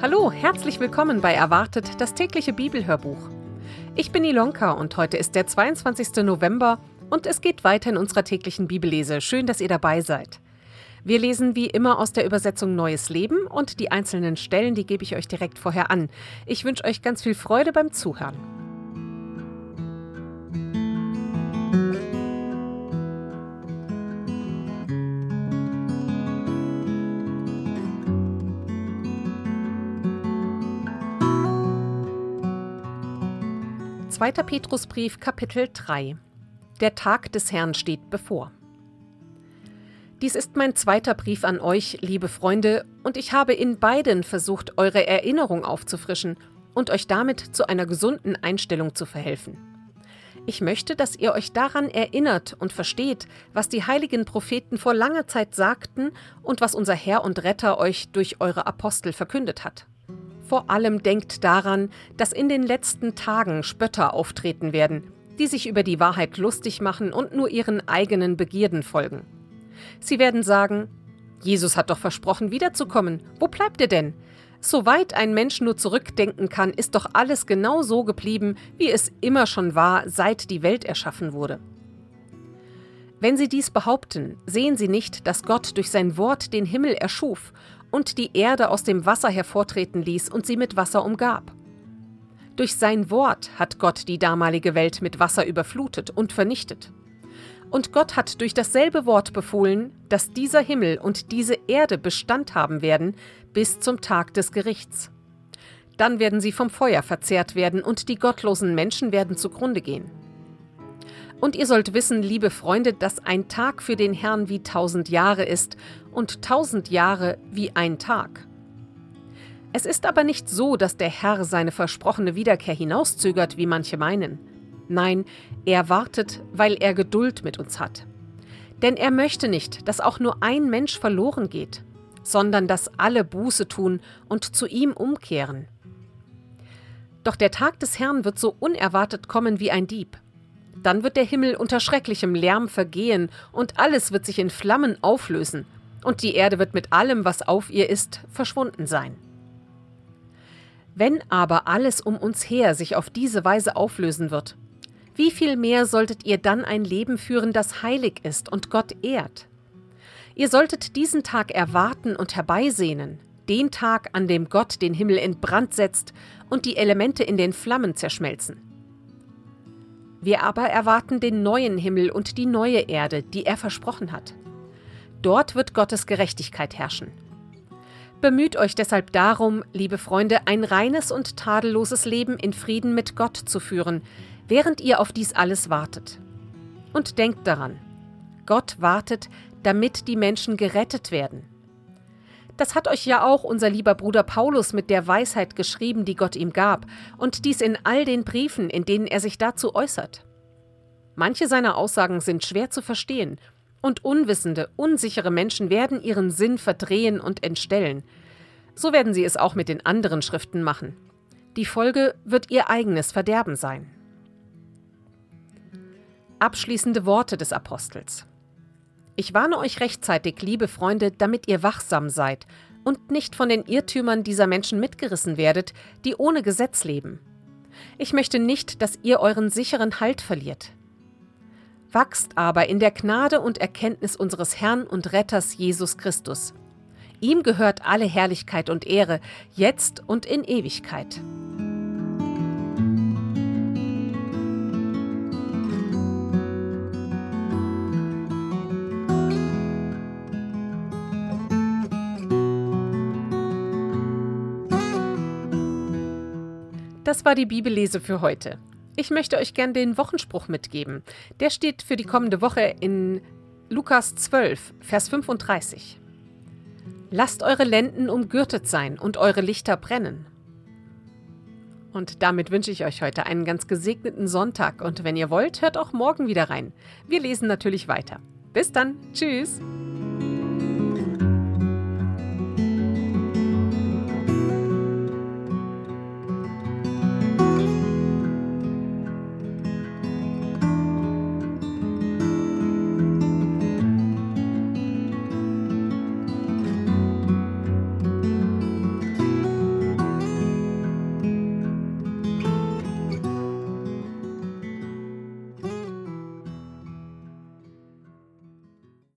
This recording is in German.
Hallo, herzlich willkommen bei Erwartet, das tägliche Bibelhörbuch. Ich bin Ilonka und heute ist der 22. November und es geht weiter in unserer täglichen Bibellese. Schön, dass ihr dabei seid. Wir lesen wie immer aus der Übersetzung Neues Leben und die einzelnen Stellen, die gebe ich euch direkt vorher an. Ich wünsche euch ganz viel Freude beim Zuhören. Zweiter Petrusbrief, Kapitel 3. Der Tag des Herrn steht bevor. Dies ist mein zweiter Brief an euch, liebe Freunde, und ich habe in beiden versucht, eure Erinnerung aufzufrischen und euch damit zu einer gesunden Einstellung zu verhelfen. Ich möchte, dass ihr euch daran erinnert und versteht, was die heiligen Propheten vor langer Zeit sagten und was unser Herr und Retter euch durch eure Apostel verkündet hat. Vor allem denkt daran, dass in den letzten Tagen Spötter auftreten werden, die sich über die Wahrheit lustig machen und nur ihren eigenen Begierden folgen. Sie werden sagen, Jesus hat doch versprochen, wiederzukommen. Wo bleibt er denn? Soweit ein Mensch nur zurückdenken kann, ist doch alles genau so geblieben, wie es immer schon war, seit die Welt erschaffen wurde. Wenn sie dies behaupten, sehen sie nicht, dass Gott durch sein Wort den Himmel erschuf und die Erde aus dem Wasser hervortreten ließ und sie mit Wasser umgab. Durch sein Wort hat Gott die damalige Welt mit Wasser überflutet und vernichtet. Und Gott hat durch dasselbe Wort befohlen, dass dieser Himmel und diese Erde Bestand haben werden bis zum Tag des Gerichts. Dann werden sie vom Feuer verzehrt werden und die gottlosen Menschen werden zugrunde gehen. Und ihr sollt wissen, liebe Freunde, dass ein Tag für den Herrn wie 1000 Jahre ist und 1000 Jahre wie ein Tag. Es ist aber nicht so, dass der Herr seine versprochene Wiederkehr hinauszögert, wie manche meinen. Nein, er wartet, weil er Geduld mit uns hat. Denn er möchte nicht, dass auch nur ein Mensch verloren geht, sondern dass alle Buße tun und zu ihm umkehren. Doch der Tag des Herrn wird so unerwartet kommen wie ein Dieb. Dann wird der Himmel unter schrecklichem Lärm vergehen und alles wird sich in Flammen auflösen und die Erde wird mit allem, was auf ihr ist, verschwunden sein. Wenn aber alles um uns her sich auf diese Weise auflösen wird, wie viel mehr solltet ihr dann ein Leben führen, das heilig ist und Gott ehrt? Ihr solltet diesen Tag erwarten und herbeisehnen, den Tag, an dem Gott den Himmel in Brand setzt und die Elemente in den Flammen zerschmelzen. Wir aber erwarten den neuen Himmel und die neue Erde, die er versprochen hat. Dort wird Gottes Gerechtigkeit herrschen. Bemüht euch deshalb darum, liebe Freunde, ein reines und tadelloses Leben in Frieden mit Gott zu führen, während ihr auf dies alles wartet. Und denkt daran, Gott wartet, damit die Menschen gerettet werden. Das hat euch ja auch unser lieber Bruder Paulus mit der Weisheit geschrieben, die Gott ihm gab, und dies in all den Briefen, in denen er sich dazu äußert. Manche seiner Aussagen sind schwer zu verstehen, und unwissende, unsichere Menschen werden ihren Sinn verdrehen und entstellen. So werden sie es auch mit den anderen Schriften machen. Die Folge wird ihr eigenes Verderben sein. Abschließende Worte des Apostels. Ich warne euch rechtzeitig, liebe Freunde, damit ihr wachsam seid und nicht von den Irrtümern dieser Menschen mitgerissen werdet, die ohne Gesetz leben. Ich möchte nicht, dass ihr euren sicheren Halt verliert. Wachst aber in der Gnade und Erkenntnis unseres Herrn und Retters Jesus Christus. Ihm gehört alle Herrlichkeit und Ehre, jetzt und in Ewigkeit. Das war die Bibellese für heute. Ich möchte euch gern den Wochenspruch mitgeben. Der steht für die kommende Woche in Lukas 12, Vers 35. Lasst eure Lenden umgürtet sein und eure Lichter brennen. Und damit wünsche ich euch heute einen ganz gesegneten Sonntag und wenn ihr wollt, hört auch morgen wieder rein. Wir lesen natürlich weiter. Bis dann. Tschüss.